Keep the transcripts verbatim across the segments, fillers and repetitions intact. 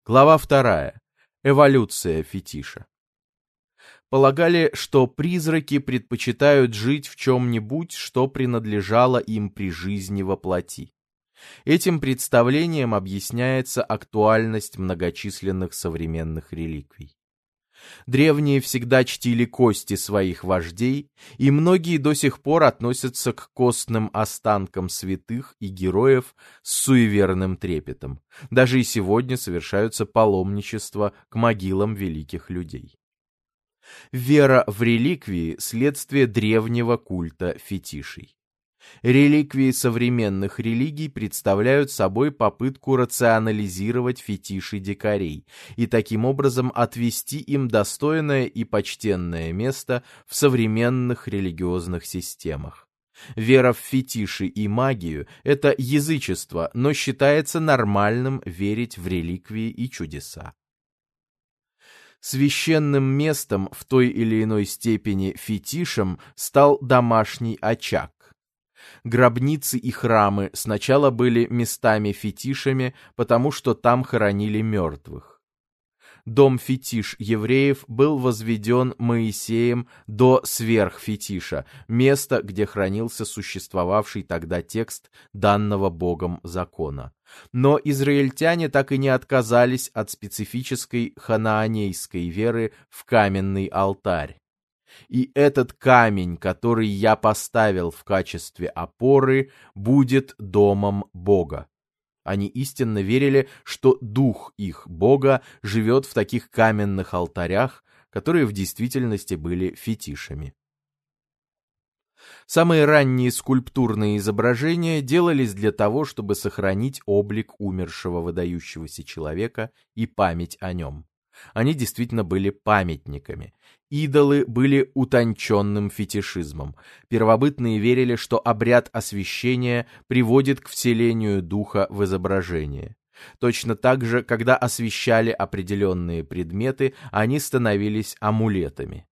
Глава вторая. Эволюция фетиша. Полагали, что призраки предпочитают жить в чем-нибудь, что принадлежало им при жизни во плоти. Этим представлением объясняется актуальность многочисленных современных реликвий. Древние всегда чтили кости своих вождей, и многие до сих пор относятся к костным останкам святых и героев с суеверным трепетом. Даже и сегодня совершаются паломничества к могилам великих людей. Вера в реликвии – следствие древнего культа фетишей. Реликвии современных религий представляют собой попытку рационализировать фетиши дикарей и таким образом отвести им достойное и почтенное место в современных религиозных системах. Вера в фетиши и магию – это язычество, но считается нормальным верить в реликвии и чудеса. Священным местом в той или иной степени фетишем стал домашний очаг. Гробницы и храмы сначала были местами-фетишами, потому что там хоронили мертвых. Дом-фетиш евреев был возведен Моисеем до сверхфетиша, место, где хранился существовавший тогда текст данного Богом закона. Но израильтяне так и не отказались от специфической ханаанейской веры в каменный алтарь. И этот камень, который я поставил в качестве опоры, будет домом Бога. Они истинно верили, что дух их Бога живет в таких каменных алтарях, которые в действительности были фетишами. Самые ранние скульптурные изображения делались для того, чтобы сохранить облик умершего выдающегося человека и память о нем. Они действительно были памятниками. Идолы были утонченным фетишизмом. Первобытные верили, что обряд освящения приводит к вселению духа в изображение. Точно так же, когда освящали определенные предметы, они становились амулетами.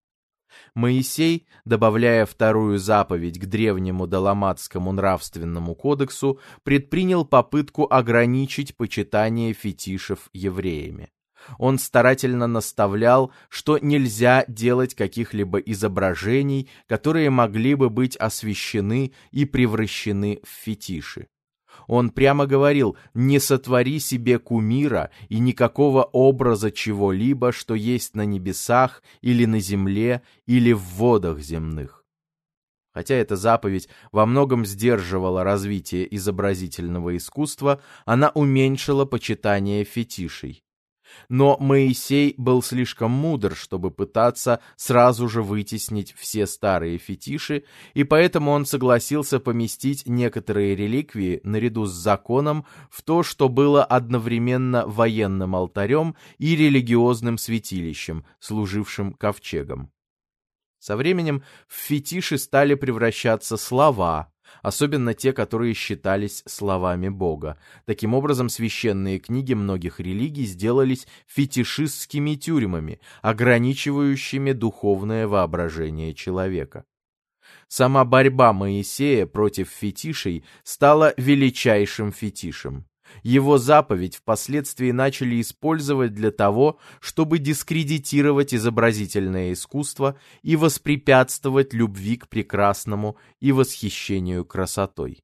Моисей, добавляя вторую заповедь к древнему Даламатскому нравственному кодексу, предпринял попытку ограничить почитание фетишев евреями. Он старательно наставлял, что нельзя делать каких-либо изображений, которые могли бы быть освящены и превращены в фетиши. Он прямо говорил: «Не сотвори себе кумира и никакого образа чего-либо, что есть на небесах или на земле или в водах земных». Хотя эта заповедь во многом сдерживала развитие изобразительного искусства, она уменьшила почитание фетишей. Но Моисей был слишком мудр, чтобы пытаться сразу же вытеснить все старые фетиши, и поэтому он согласился поместить некоторые реликвии наряду с законом в то, что было одновременно военным алтарем и религиозным святилищем, служившим ковчегом. Со временем в фетиши стали превращаться слова, особенно те, которые считались словами Бога. Таким образом, священные книги многих религий сделались фетишистскими тюрьмами, ограничивающими духовное воображение человека. Сама борьба Моисея против фетишей стала величайшим фетишем. Его заповедь впоследствии начали использовать для того, чтобы дискредитировать изобразительное искусство и воспрепятствовать любви к прекрасному и восхищению красотой.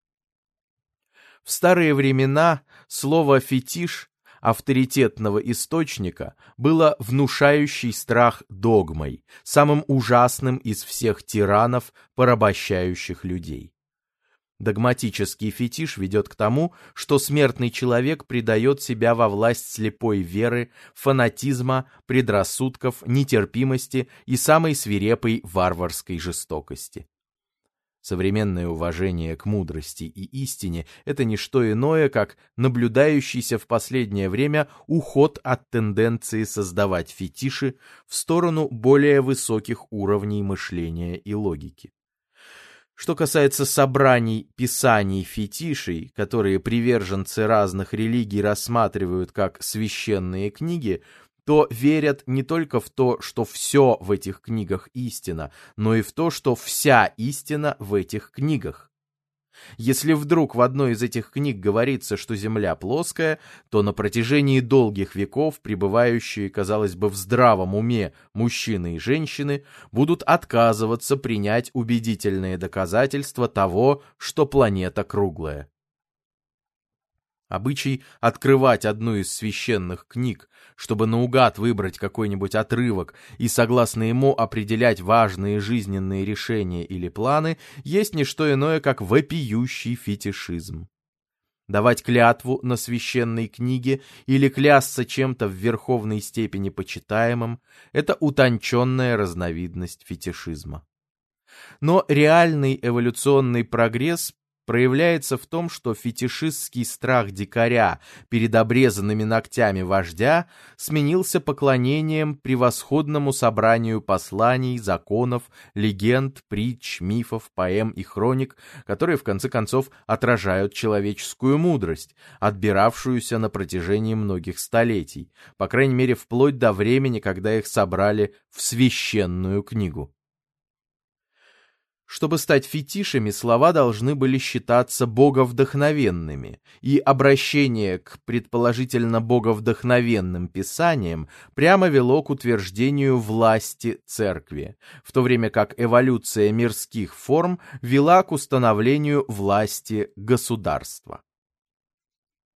В старые времена слово «фетиш» авторитетного источника было внушающей страх догмой, самым ужасным из всех тиранов, порабощающих людей. Догматический фетиш ведет к тому, что смертный человек предает себя во власть слепой веры, фанатизма, предрассудков, нетерпимости и самой свирепой варварской жестокости. Современное уважение к мудрости и истине – это не что иное, как наблюдающийся в последнее время уход от тенденции создавать фетиши в сторону более высоких уровней мышления и логики. Что касается собраний писаний фетишей, которые приверженцы разных религий рассматривают как священные книги, то верят не только в то, что все в этих книгах истина, но и в то, что вся истина в этих книгах. Если вдруг в одной из этих книг говорится, что Земля плоская, то на протяжении долгих веков пребывающие, казалось бы, в здравом уме мужчины и женщины будут отказываться принять убедительные доказательства того, что планета круглая. Обычай открывать одну из священных книг, чтобы наугад выбрать какой-нибудь отрывок и согласно ему определять важные жизненные решения или планы, есть не что иное, как вопиющий фетишизм. Давать клятву на священной книге или клясться чем-то в верховной степени почитаемым – это утонченная разновидность фетишизма. Но реальный эволюционный прогресс проявляется в том, что фетишистский страх дикаря перед обрезанными ногтями вождя сменился поклонением превосходному собранию посланий, законов, легенд, притч, мифов, поэм и хроник, которые в конце концов отражают человеческую мудрость, отбиравшуюся на протяжении многих столетий, по крайней мере вплоть до времени, когда их собрали в священную книгу. Чтобы стать фетишами, слова должны были считаться боговдохновенными, и обращение к предположительно боговдохновенным писаниям прямо вело к утверждению власти церкви, в то время как эволюция мирских форм вела к установлению власти государства.